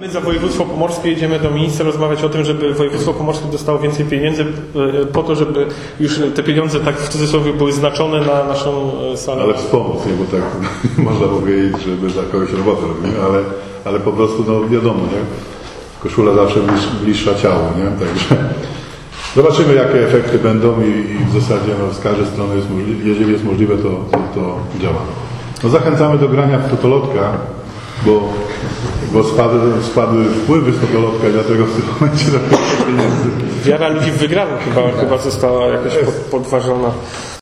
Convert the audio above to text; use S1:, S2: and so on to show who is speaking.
S1: My za województwo pomorskie jedziemy do ministra rozmawiać o tym, żeby województwo pomorskie dostało więcej pieniędzy po to, żeby już te pieniądze tak w cudzysłowie były znaczone na naszą salę.
S2: Ale wspomóc, nie? Bo tak można powiedzieć, żeby za kogoś robotę robimy, ale po prostu no wiadomo, nie? Koszula zawsze bliższa ciału, nie? Także zobaczymy, jakie efekty będą i w zasadzie no, z każdej strony jest jeżeli jest możliwe, to działa. No, zachęcamy do grania w totolotka, bo spadły wpływy z totolotka i dlatego w tym momencie pieniędzy.
S1: Wiara ludzi w wygraną chyba została jakoś podważona.